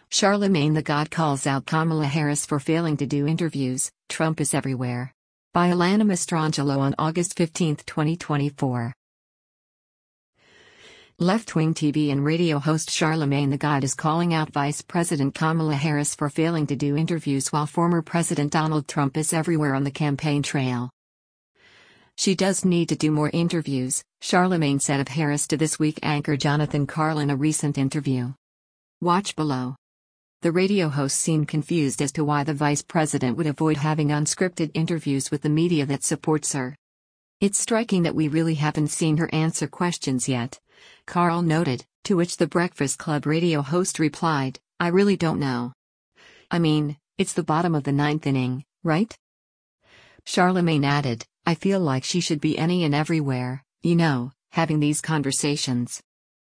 Charlemagne the God calls out Kamala Harris for failing to do interviews. Trump is everywhere. By Alana Mastrangelo on August 15, 2024. Left-wing TV and radio host Charlemagne the God is calling out Vice President Kamala Harris for failing to do interviews while former President Donald Trump is everywhere on the campaign trail. She does need to do more interviews, Charlemagne said of Harris to This Week anchor Jonathan Karl in a recent interview. Watch below. The radio host seemed confused as to why the vice president would avoid having unscripted interviews with the media that supports her. It's striking that we really haven't seen her answer questions yet, Karl noted, to which the Breakfast Club radio host replied, I really don't know. I mean, it's the bottom of the ninth inning, right? Charlemagne added, I feel like she should be any and everywhere, having these conversations.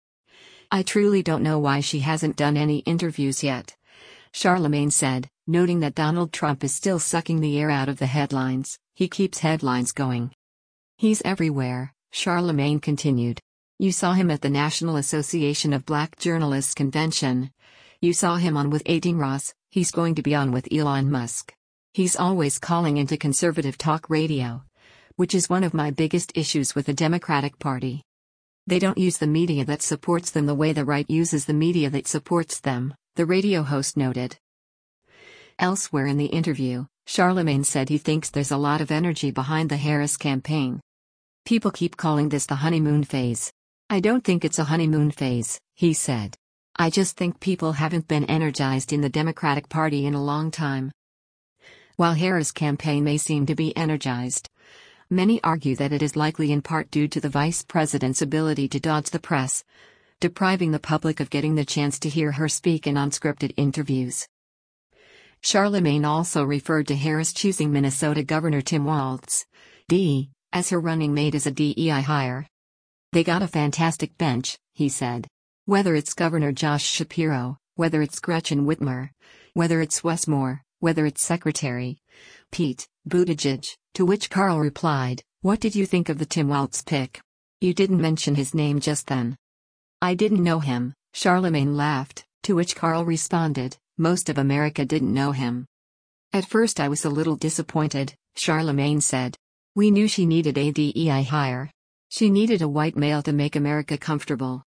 I truly don't know why she hasn't done any interviews yet, Charlemagne said, noting that Donald Trump is still sucking the air out of the headlines. He keeps headlines going. He's everywhere, Charlemagne continued. You saw him at the National Association of Black Journalists convention. You saw him on with Adin Ross. He's going to be on with Elon Musk. He's always calling into conservative talk radio, which is one of my biggest issues with the Democratic Party. They don't use the media that supports them the way the right uses the media that supports them, the radio host noted. Elsewhere in the interview, Charlemagne said he thinks there's a lot of energy behind the Harris campaign. People keep calling this the honeymoon phase. I don't think it's a honeymoon phase, he said. I just think people haven't been energized in the Democratic Party in a long time. While Harris' campaign may seem to be energized, many argue that it is likely in part due to the vice president's ability to dodge the press, depriving the public of getting the chance to hear her speak in unscripted interviews. Charlemagne also referred to Harris choosing Minnesota Governor Tim Walz, D., as her running mate as a DEI hire. They got a fantastic bench, he said. Whether it's Governor Josh Shapiro, whether it's Gretchen Whitmer, whether it's Wes Moore, whether it's Secretary Pete Buttigieg, to which Karl replied, what did you think of the Tim Walz pick? You didn't mention his name just then. I didn't know him, Charlemagne laughed, to which Karl responded, most of America didn't know him. At first I was a little disappointed, Charlemagne said. We knew she needed a DEI hire. She needed a white male to make America comfortable.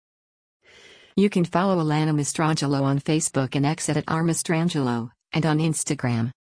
You can follow Alana Mastrangelo on Facebook and X at @rmastrangelo, and on Instagram.